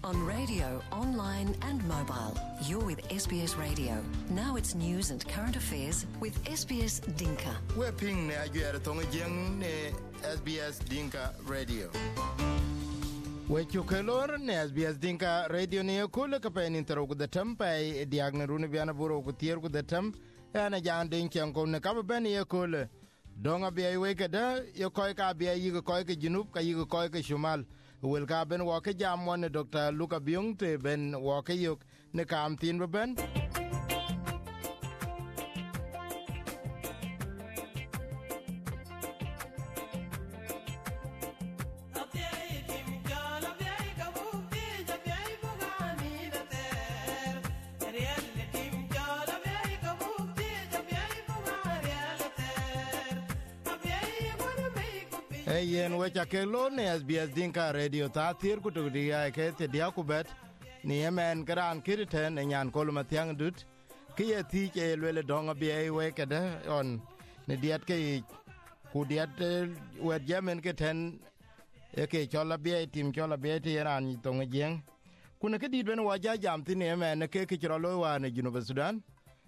On radio, online and mobile. You're with SBS Radio. Now it's news and current affairs with SBS Dinka. We're ping ne ajuere tonga jeng ne SBS Dinka Radio. We chukelor ne SBS Dinka Radio ne kule kapen intero ku datam pai diagne rune biana buro ku tier ku datam ana jan din ken ko ne ka ben ye kule donga bi ay we kada yo koy ka bi ay ko koy ke junub ka yi ko koy ke shumal wel ka ben wo ke jam won Dr. Luka Byung te ben wo ke yok ne kam tin ben. Yen wecha ke lo ne SBS Dinka Radio ta thir ku tu dia ke te dia ku bet ni yemen gran kiriten nyan kol ma tyang dut ki ye ti ke le donga bi e we ke da on ne diat ke ku diat we yemen ke ten e ke chola bi tim chola bi te ran to ngeng ku ne ke di ben wa ja jam ti ne yemen ke ke ro lo wa ne Junub Sudan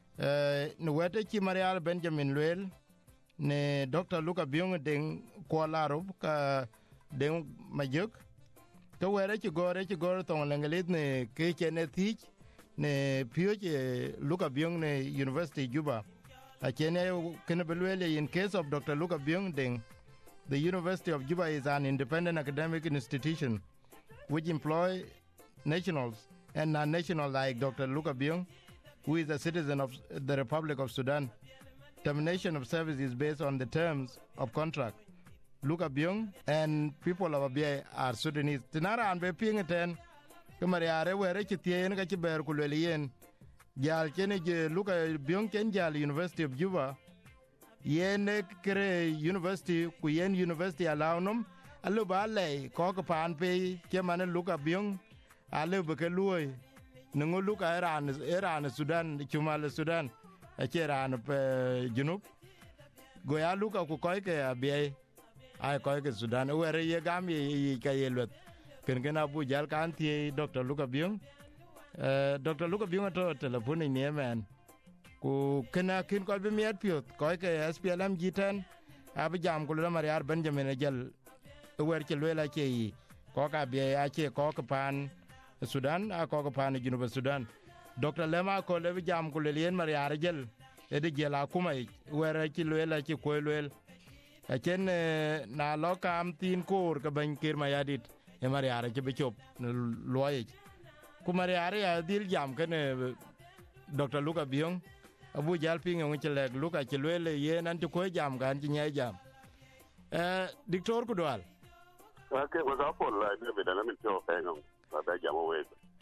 ne wete chi Marial Benjamin Luel ne Dr. Luka Byung ding Kuala Rub ka ding majuk to were ci gore ton lengelit ne ke chene thich ne pioje Luka Byung ne University Juba a chene ken belwele in case of Dr. Luka Byung ding the University of Juba is an independent academic institution which employ nationals and non-national like Dr. Luka Byung, who is a citizen of the Republic of Sudan. Termination of service is based on the terms of contract. Luka Byung and people of Abia are Sudanese. Tinara and be ping ten. Kamariare were Chitien Kachiber Kulelian. Jal Chenege Luka Byung Kenjal University of Juba. Yen Kere University, Kuyen University Alaunum. Alubale, Kokapan Pay, Kemana Luka Byung, Alubakalui. Nungu Luka Iran, Sudan, Chumal Sudan. Acheran junub goya Luka ku koy ke abi ay koy ke Sudan were ye gam ye kayelwet ken gena bu jal kan ti Dr. Luka Byung Dr. Luka Byung to telefon ni yemen ku kena kin ko be miet piot koy ke SPLM G10 abi jam ku la Marial Benjamin jal wer ke lela ke yi ko ka bi ache ko ka pan Sudan a ko ka pan Junub Sudan Dr. Lema ko le jam ko le yen Mariar jel e de gela kuma wera ci lela ci ko lel a chen na lokam tin kur ka ban kir mayadit e Mariar ci be chop loye ku Mariar ya dil jam kene Dr. Luka Byung abu jal ping ngi ci leg Luka ci lele yen an ci ko jam gan ci nyay jam dictor ku dwal okay was up all like be da min to fe ngam ba jam we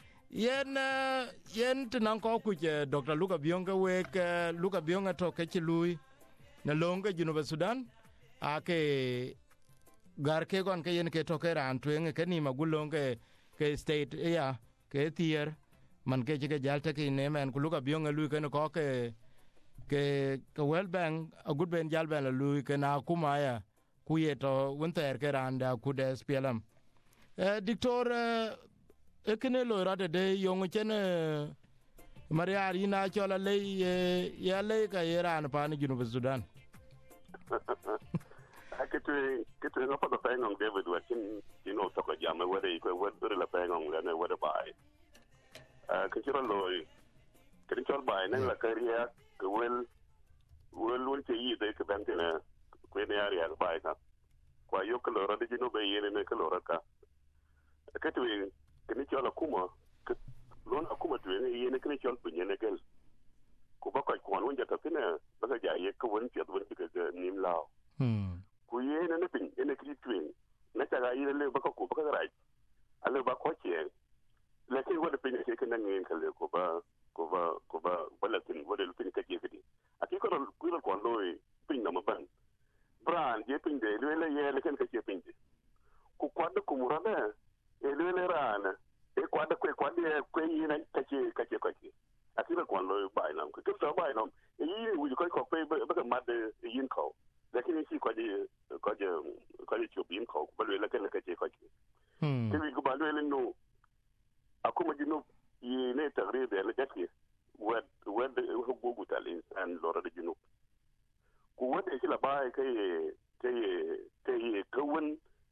yen tinan ko ku je Dr. Luka Byung we ke Luka Byung to ke ci lui na longa Junub Sudan ake gar ke gon ke yen ke to ke ran twen ke ni magulonge ke state ya ke tier man ke ke jalta ke ne men ku Luka Byung lui ke ko ke World Bank a good ben jal ben lui ke na kuma ya ku ye to wonter ke ran da ku de SPLM dictor ekene lo rade de yong chene Mariar ina chola le ya le ka Iran pa ni Junub Sudan akitu no pa pa ngong David wakin to ko jama wade ko wade la pa ngong la ne wade bai kitiro lo kitiro bai ne la kariya ko wel te yi de ka bantena ko ne area bai ka kwa yo ko rade Junub yene ne ko raka akitu kini chola kuma lon akuma tu yene kini chol punye ne gel ku ba ko won jata tine ba ga ye ko won tiat won ke nim lao ku yene ne pin ene kini twin na ta ga yele le ba ko ba ga rai ale ba ko che le ke won pin ke ke nan ngin kale ko ba la tin won le pin ke ke di aki ko ko lo pin na ma ban bran je pin de le ye le ken ke pin ku kwanda ku murana ele rana e kwanda kwe yina kache akira kwando bai nam ko to bai nam yi wu ko pe ba mad yin ko lakini si kwaje chobin ko ba le kache ke wi ko ba le no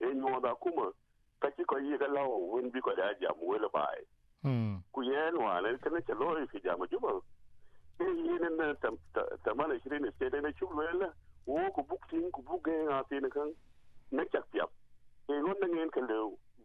nyo da kuma ka ci ko yi ga lawo won bi ko da jam wala bai ku yen wa ne kana ce lo fi jam juba yi ne na ta mana shirin sai dai na chulwela wo ku buktin ku buge na tin kan na chak piap ngon na ngin kan le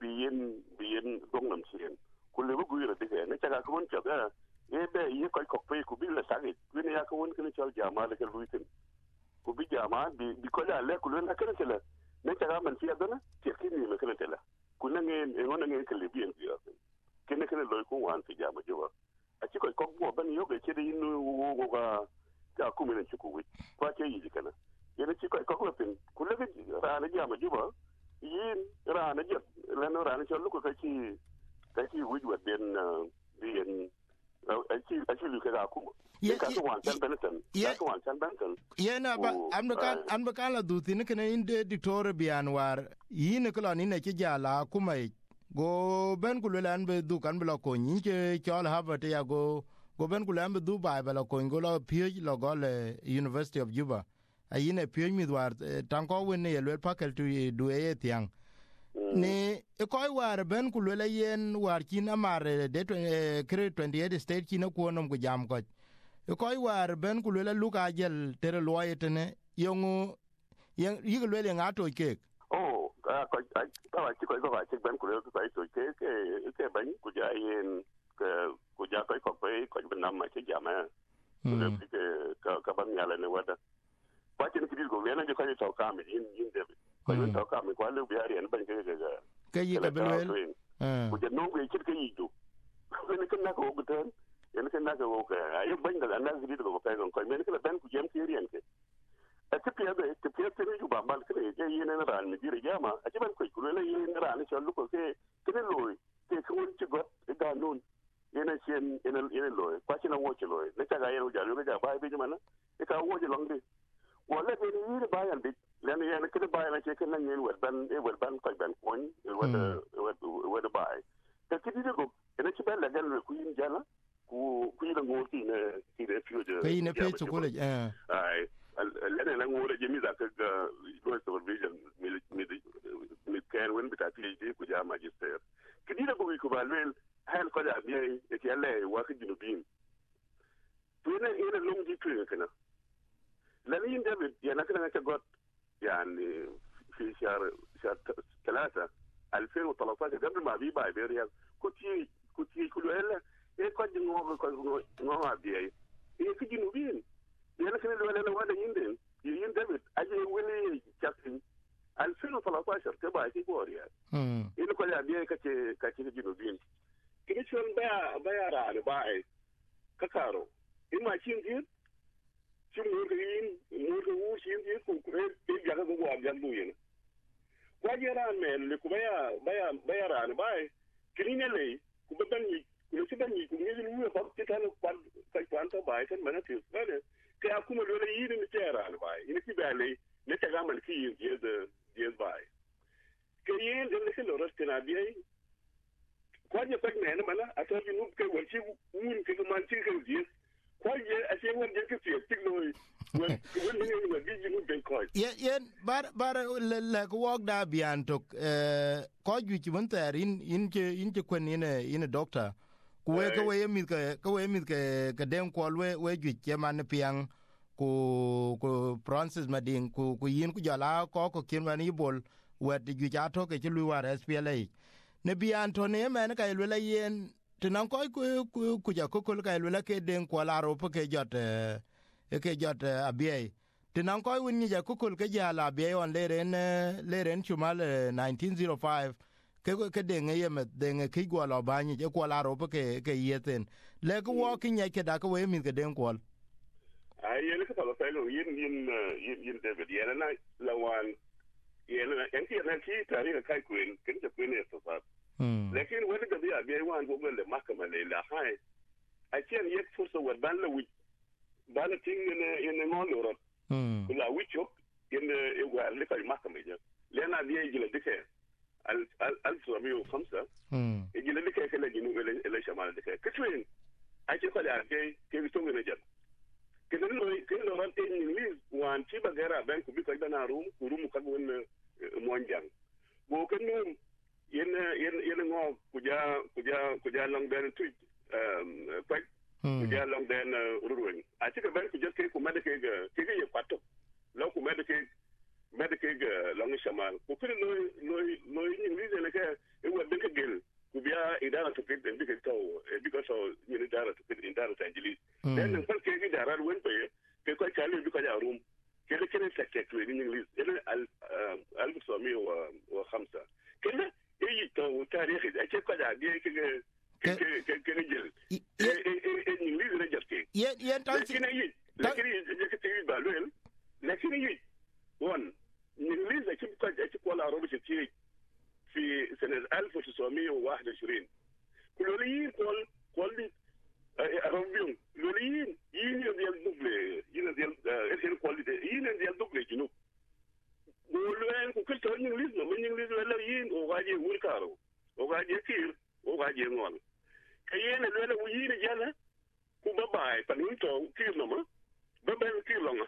biyen dong nam sien ku le bu yira de na chaka ko mon chak be yi ko pe ku bi la sagi ku ne ya ko won kan chal jama le kan luitin ku bi jama bi ko la le ku le na kan tele ne chaka man sia dana ti kini me kan tele ku na ngin ngon na ngin kan le bien ya kene kene lo ko wan fi jama juba a ci ko bo ban yo ga ci de inu wo ga ku mi ne ci ku wi kwa ce yi kana yana ci ko pin ku le ra na jama juba yin ra na je la no ra na ci lu ko ka ci wi wa den bien a ci lu ka ku ka ko wan san benton ka ko wan san benton yana ba an ba kala du tin kene inde dictor bian war yin ko ni ne ci jala kuma go ben ku le an be du kan bla ko nyi ke chol Harvard ya go ben ku le an be du ba bla ko go lo pie lo go le University of Juba a yine pie mi war tan ko wen ne le pakel tu du e tiang ne e ko war ben ku le yen war kin amare de kre 28 state kin ko nom go jam ko e ko war ben ku le lu ka jel tere lo yetene yongu yi le ngato ke ka ci ko ba ci ban ku le ko to ke ban ku ja yin ku ja ko pe ko ban nam ma ci jama ku le ka ban yala ne wada ba ci ni ko le na ko to ka mi yin de ko to ka mi ko le bi ari en ban ke yi ka belwel ku ja no ko ci ke yi do ne kan na ko gutan yen kan na ko ka ay ban da na gidi ko ka ko men ka ban ku jam ke riyan ke ti pia te ju ba mal kre je yin na ran mi dire jama a ti ban ko ku le yin ran ci lu ko ke loy ke ko ci got da non yen chen yen loy kwa ci na wo ci loy ne ta ga yen ja lu ga ba bi jama na e ka wo ji long di wala de ni ba yan bi le ne yen ke ba yan ke kan yen wa ban ko ban ko wa da ba ta ki di ko ene ci ba la gal ku yin jala ku yi da ngo ti ne future ke yin pe ko le ai lene na ngore je mi za ka lo supervision mi kan wen bita PhD ku ja magister kidi da ko ba lel hal ko da bi e ke alle wa ka jinu bin to ina long di tu kana lani yin David ya na kana ka got yani fi shahr 3 2013 قبل ما بي باي بيريا كنتي كل هلا ايه كنت نو بي ايه في جنوبين يعني كان ولا يندن ين دافيد اجي ولي جاكسون 2013 تبع في بوريا ين كل ابي كاتي جنوبين كده شلون بيا راه باي ككارو اما شين شو مو شين كو بيجا كو بيجا ين wajera men le kubaya baya ran bai kirine le kubani kulesibani kungizi luwe kwa kitano kwa kwanta bai kan manati bale ke akuma le yiri ni tera bai ini kibale ne taga man ki yes bai ke yin de ke lo rastena bai kwaje pak ne mana atabi nu ke wanci mun ke man ci ke yes kwaje ase wanda ke fi tikno yen bar le ko wok da bian tok ko ju ci mon ter in ke kwen in doctor ku we ko we mi ke den ko we ju ke man piang ku Francis Mading ku yin ku jala ko kin man ibol wet ju ja to ke lu war SPLA ne bian to ne men ka le yen tinan ko ku ja ko ka le ke den ko la ro ke jot ke jot abiy tinan ko win ni ja kukul ke jala abiy on leren chumal 1905 ke denge yem denge ki go lo bani je ko la ro ke yeten le ko wo ki nye ke da ko we mi ke den ko ai yele ko lo pelo yin David yele na lawan yele en ki tari ka kai kuin ken je kuin eso sa lekin wele ga bi abiy wan go le makama le la hai a chen yek furso wa ban le bana ting in ngoloro la wicho in wa le kai makame je lena die gile dike al surabiyo 5 gile dike kala ginu ele shamal dike kitwin ake kwala ke bitongo ne jam kene ran en ni wan ci bagara ben ku bi ko dana rum ka won monjang go kan no yen ngo kuja long den tu kwak kuja long den ruwen a ci ka ban ku jeske ku medike ke ye pato lo ku medike ga long shamal ku kire no ni ne ka e wa den ka gel ku biya idara to fit den dike to because so ni idara to fit indara Angeles den nan farke ga darar wen pe ke ko kale bi ko ja room ke le kene secretary ni English ele al somi wa khamsa kene e to tarikh da ke ko da ge ke jël ni li la jatte yen tan ci lakini ba lol lakini yi won ni li da ci ko la robu ci fi سنه 1921 كلوليين كل روبيون لوليين ديال دوبل ديال كواليتي ديال دوبل جنوب ولوين كل تو انجليز من انجليز ولا يين وغادي ولكارو وغادي كير وغادي نول كاين ولا ويين جالا كوبا باي فنيتو كير نما بابا كير لونga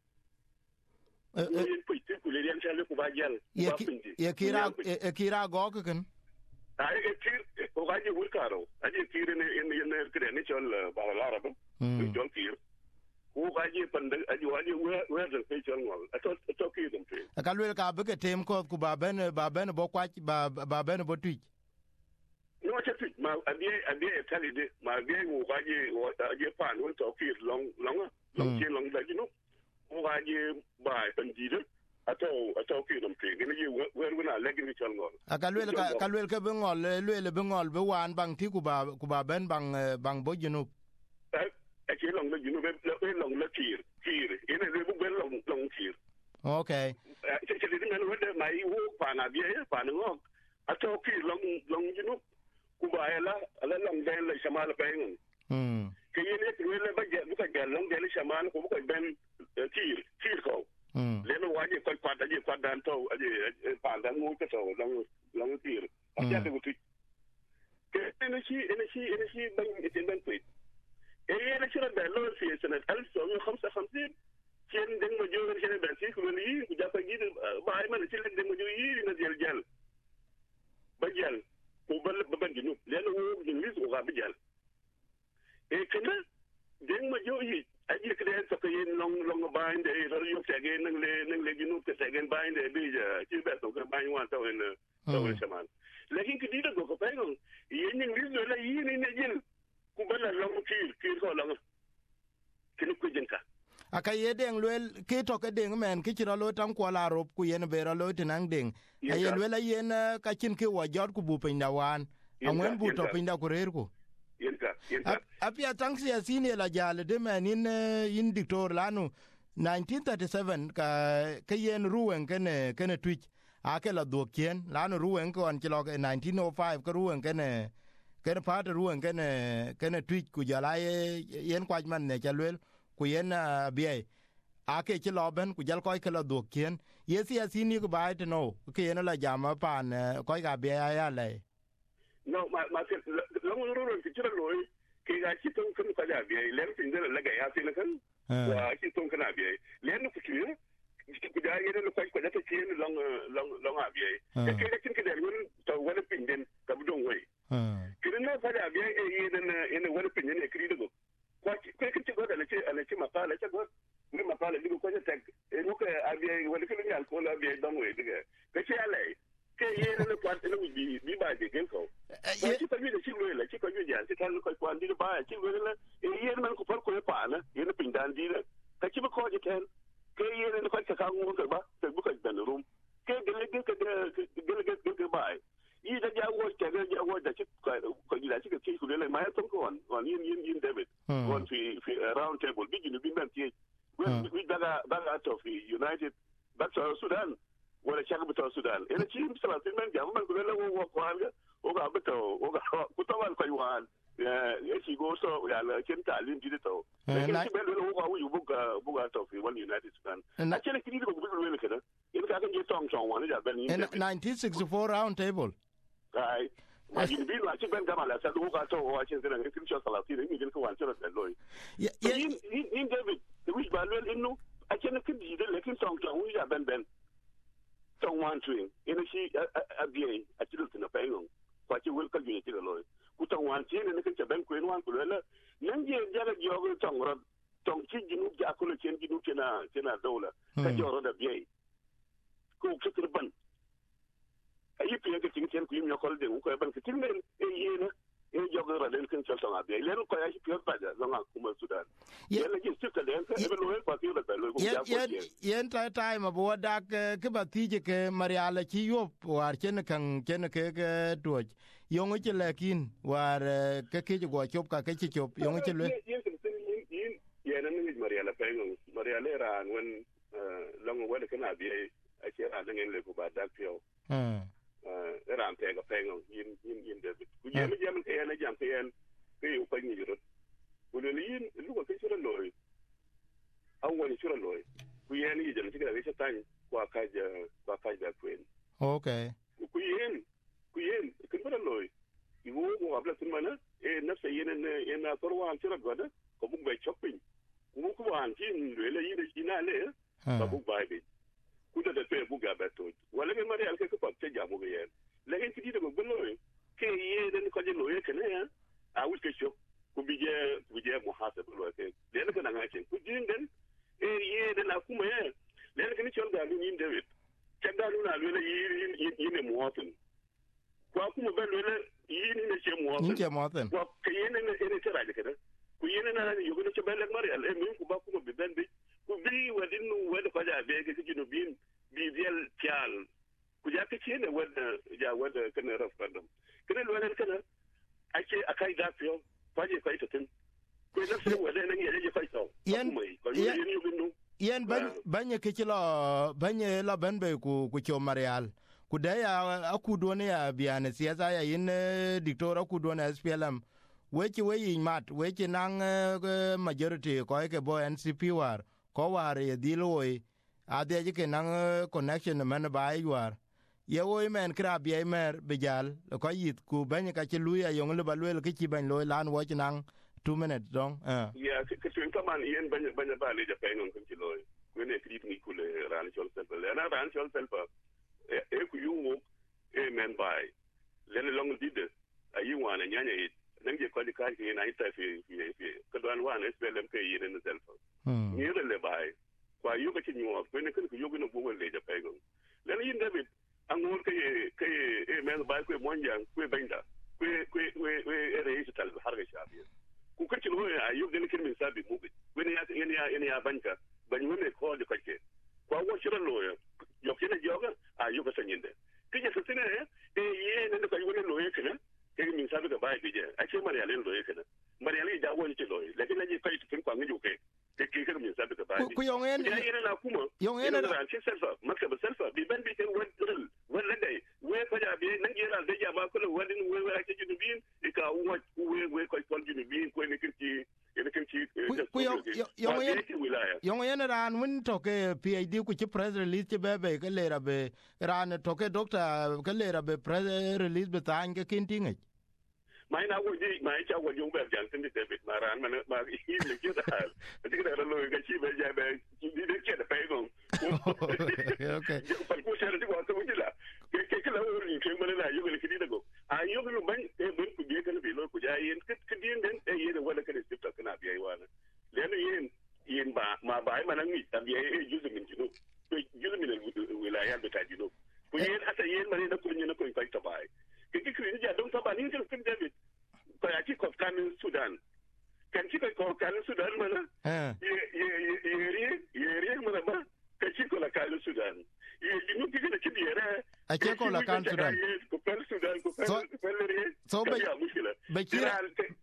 ye kira go kan ai ke kir o gaji wulkaro aje kir ne kreni chol baralara ba chol kir o gaji pande aje waje weather pe chol ngol to kir dum pe ka lwel ka be ke tem ko ku ba ben bo kwa ba ben bo twi no che twi ma abie tali de ma abie o gaji aje pan won to kir long che long da gino o gaji ba pandide ato ki dum pe gene yi wer wona legni chol ngol ka lwel ke be ngol be wan bang ti ku ba ben bang bo jinu ke long le jinu be long le kir ene le bu ben long kir okay che le ngel wede mai wo pana bie pana ngok ato ki long jinu ku ba ala long den le shamal pe ngun ke yene le ba je bu ka long den shamal ku ko ben kir ko leno waje ko kwadaje kwadan to aje pandan mu ko to long tir aja de gutu ke energy ban iten pit ene chira da lo fi sanat 1955 chen den mo jower chen da ci ko ni ku japa gid ba ay man chen den mo jower na jel ba jel ko ban ginu leno wo ginu ko ga ba jel kana den mo jower aji kre to ke long bande ro yo tege nang le ginu te tegen bande bi ci be to ke ban wan to en shaman lekin ki dida go ko pengo yen ni rizo la yini ne jil ku bala long kir ko long kin ku jinka aka yedeng lwel ki to ke ding men ki ro lo tam ko la rob ku yen be ro lo tinang ding ayen lwel yen ka chin ki wo jot ku bu pinda wan angwen bu to pinda ku rer ku apia tangsi asini la jale de men in dictor lanu 1937 ka yen ruwen kene twitch ake la dokien lanu ruwen ko an kilo 1905 ka ruwen kene part ruwen kene twitch ku jala yen kwajman ne chalwel ku yen bie ake kilo ben ku jal ko ke la dokien yesi asini ku baite no ke yen la jama pan ko ga bie ya le no ma long ruwen ki chira loy ke ga ci ton kan ka da bie len tin da la ga ya tin kan wa ci ton kana bie len ku ci ku da yene lo ko da ta ci long a bie ke ga tin ke da won to wala pin den ka bu don wai kin na ka da bie yene wala pin ne kri do ko ci go da ne ci makala ci go ni makala ni ko ta e no ka a bie wala kin ya ko la bie don wai diga ka ci ale ke yene le kwante no bi ba de gen ko ci ko de ci lo la ci ko ju ja ci kan ko kwante di ba ci lo la e yene man ko par ko pa na yene pin dan di la ka ci ko je ten ke yene ko ka ngu ko ba te bu ko dan rum ke ge ba yi da ja wo da ci ko ji la ci ke ku le ma ya ton ko on yin David on fi round table bi ni bi man ti we daga to fi United but Sudan wala chaka bito Sudan ene chi misala men jamu man kulela wo kwanga o ga bito o ga kutawal ko yuan e chi go so ya la kenta lin di to lekin be lo ko wu buga to fi wal United Sudan a chele kidi ko bu lo kada ene ka kan je tong wan ja ben 1964 round table ai ma ji bi la chi ben gama la sa do ga to o a chen kana kin cho sala ti ni ko wan chero de loy in David the wish ba lo inu a chele kidi de lekin tong wu ja ben tong wan twin ina shi abie a chilu na pengon kwa chi wil ka gi ti lo ku tong wan chi ne kan ben ku wan ku la nan je jara jogo tong ro tong chi jinu ja ko le chen jinu kena dola ka joro da bie ku ku ban ayi pe ga tin chen ku mi ko de ku ban ka tin ne yena jogo ra den kan tong abie le ko ya shi pe ba da zonga kuma sudan yela ji su ka den ka e lo ko ti da lo ku ja ko yen tai ma bo da ke ba ti je ke mariala chi yop war chen kan ke to yong che lekin war ke go chop ka ke chi chop yong che le yen ni mariala pengo mariala ran wen long wa de kana bi a che ran ngin le ku ba da pio ran pe ga pengo yin de ku yen ke yen jam ke yen ke yu pa ni ro ku le yin lu ko ke chura loy awon chura loy ku yen yi jam tigara wese tan kwa kaja kwen okay ku yen kin bada loy iwo mo abla tin mana nafsa yen na torwa chura goda ko bu bay shopping ku wan tin le yin ina le ba bu bay bi ku da pe bu ga beto wala ke mari al ke ko pa jamu ge yen le hen ti da go loy ke yen ko je loy ke ne a wu ke shop ku bi je muhasab lo ke le na nga chen ku din den yen na kuma yen le ke ni chol ga lu yin David ke da lu na lu le yin muhatin kwa kuma ben lu le yin ne che muhatin kwa ke yen ne tera de ke ku yen na ni yugo ne che ben le mari al min ku ba kuma bi ben bi ku bi wadin nu wada ko ja be ke jinu bin bi del tial ku ja ke chen wada kana referendum kana lu le kana ake akai da fio kwaje kai to tin ko na se wada nan ya kai to yen banye ke kilo banye la ben be ku cho marial ku da ya akudo ne ya biane siasa ya yin diktora kudo na SPLM wechi mat wechi nang majority ko ke bo NCP war ko war ye diloi ade ke nang connection man ba war ye wo men kra bi mer bejal ko yit ku banye ka chi luya yong le balwe ke chi ban lo lan wo chi nang 2 minutes dong ya ke tuen kaman yen banya ba le ja pengon kun ti loy ku ne krit ni ku le ran chol selfa le na ran chol selfa ku yu men bai le long dide ayi wana nyanya it nang je ko di ka ke na ita fi ka don wana SPLM ke yin ne selfa ni le bai kwa yu ka ti nyu ku ne kun ku yu no bu le ja pengon le yin David angol ke men bai ku monjang ku benda ku re tal har ga shafi ku kace no ayu den kin min sabi mu wani ya banka ban wani ko da kake kwa wo shirin loya yo kina joga ayu ka sanyinde kije sutine ye ne da kai wani loya kana ke min sabi da bai bije a ce mariya len loya kana mariya le da wani ce loya lakin ne kai kin kwa ngi ke ke min sabi da bai ku yongen ya na kuma yongen da ce selfa makka ba selfa bi ban bi kan wani drill wani dai we ko da bi nan gira da ja ba kullu wani we ake junubin ka we ko junubin ko ne kinci yong yen ran mun to ke PhD ku ci press release ci bebe ke lera be ran to ke doctor ke lera be press release be tan ke kintinga mai na woji mai cha woji un be jan tin de David maran ma yi le ke da ti da lo ga ci be ja be di de ke da pe gon okay par ko shere ti ko to wujila ke la wori ke mo na yugo le ki di go a yugo lu ban e ban ku be kan be lo ku ja yin ke din den e yin wala ka de ta kana biya wana le yin ba ma ba ma nan ni tabiya e juzu min jino to juzu min wilaya da ta jino ku yin asa yin mare na kunni na ko kai ta bai ke ki ja don ta ba ni ke kin David ko ya ki ko kan Sudan kan ki ko kan Sudan mana ye mana ba ka ki ko la kan Sudan ye jino ki da ki yera a ke ko la kan Sudan ko kan Sudan ko kan so be kira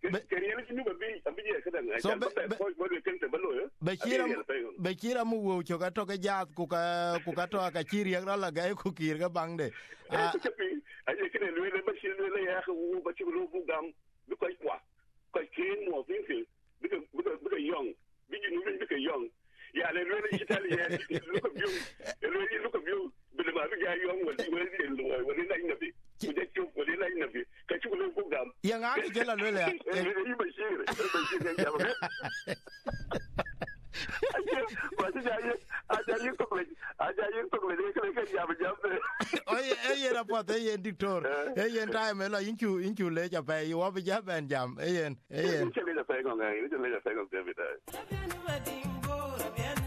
Bekira mu wo choka to ke jat ku ka to ka kiri ra la ga ku kir ga bang de aje kene le bashir le ya ku ba ci lu bu gam bi ko kwa ko kin mo fin fi bi ko young bi ñu bi ko young ya le italien lu ko biu bi ma bi ga young wala la ina bi ku je ci wala la ina bi ka ci lu bu gam ya nga ki jela le ya bashir aja yin to le ke Oye rapor yen dictor yen time lo inchu le ja pe yo be ja ben jam yen Chele ja pe ngong David